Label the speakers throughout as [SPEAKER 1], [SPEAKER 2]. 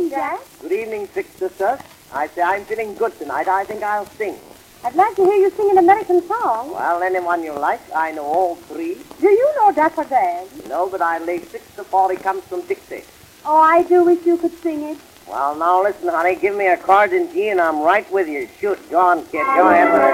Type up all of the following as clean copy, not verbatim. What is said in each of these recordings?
[SPEAKER 1] evening, Jack.
[SPEAKER 2] Good evening, Six Sister. I say I'm feeling good tonight. I think I'll sing.
[SPEAKER 1] I'd like to hear you sing an American song.
[SPEAKER 2] Well, anyone you like. I know all three.
[SPEAKER 1] Do you know Dapper Dan?
[SPEAKER 2] No, but I lay 6-40 comes from Dixie.
[SPEAKER 1] Oh, I do wish you could sing it.
[SPEAKER 2] Well, now listen, honey. Give me a chord in G and I'm right with you. Shoot. Go on, kid. Go ahead with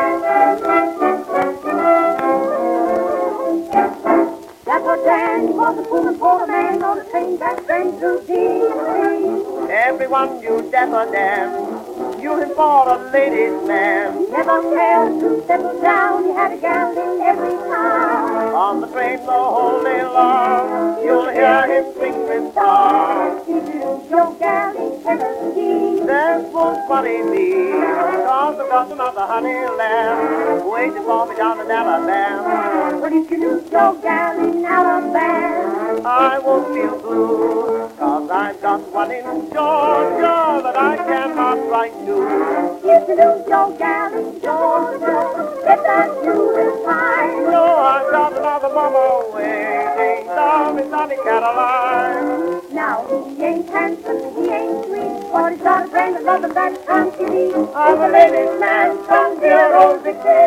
[SPEAKER 2] it.
[SPEAKER 1] Dapper Dan was a poor man on a train that ran through Dixie.
[SPEAKER 2] Everyone knew Dapper Dan. You him for a ladies' man.
[SPEAKER 1] Never failed to settle down. He had a gal in every town.
[SPEAKER 2] On the train the whole day long, you'll hear him sing this song.
[SPEAKER 1] If you lose your gal in Tennessee,
[SPEAKER 2] That won't funny me, cause I've got another honey lamb waiting for me down in Alabama.
[SPEAKER 1] but if you lose your gal in Alabama,
[SPEAKER 2] I won't feel blue, cause I've got one in Georgia that I cannot write to.
[SPEAKER 1] if you lose your gal in Georgia, bet that you will find.
[SPEAKER 2] No, I've got another mama waiting down in sunny Carolina.
[SPEAKER 1] Now he ain't handsome, he ain't sweet, but he's got a brand of love that can't you beat.
[SPEAKER 2] I'm a ladies' man from dear old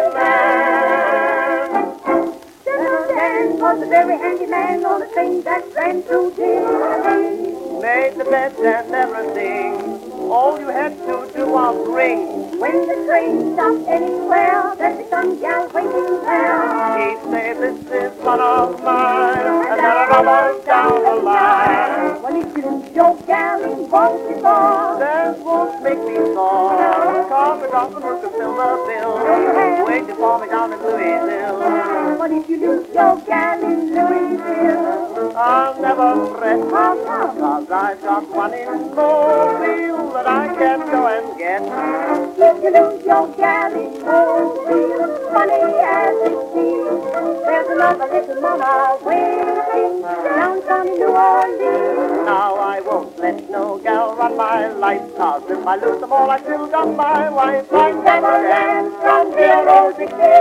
[SPEAKER 2] Dixieland.
[SPEAKER 1] Dapper Dan was a very handy man on the train that ran through Dixie.
[SPEAKER 2] Made the beds and everything. All you had to do was ring.
[SPEAKER 1] When the train stopped anywhere, there'd be some gal waiting there.
[SPEAKER 2] He'd say, this is one of mine, and then another down the line.
[SPEAKER 1] Well, if you lose your gal in Baltimore,
[SPEAKER 2] That won't make me sore, cause the gospel work can fill the bill, waiting for me down in Louisville.
[SPEAKER 1] but if you lose your gal in Louisville,
[SPEAKER 2] I'll never fret,
[SPEAKER 1] how come?
[SPEAKER 2] cause I've got one in Mobile that I can go and get.
[SPEAKER 1] If you lose your gal in Mobile, funny as it seems, there's another little mama waiting down sunny New Orleans.
[SPEAKER 2] Now I won't let no gal run my life, cause if I lose them all, I still got my wife. I'm Dapper Dan from dear old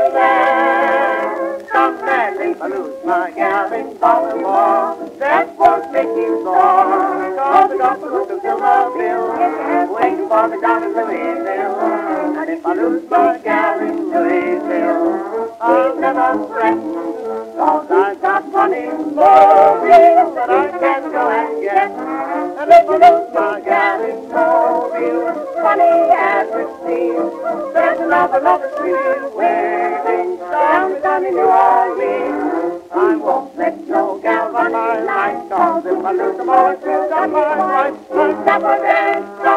[SPEAKER 2] Dixieland. Some man if I lose my gal in Baltimore, that won't make me sore, cause the gospel will fill the bill, waiting for me down in Louisville. And if I lose my gal in Louisville, I'll never fret, cause I've got one in Mobile that I can go and get. And if I lose my gal in Mobile, funny as it seems, there's another sweet waiting down in New Orleans. I won't let no gal run my life, cause if I lose them all, I still got my wife. I'm Dapper Dan.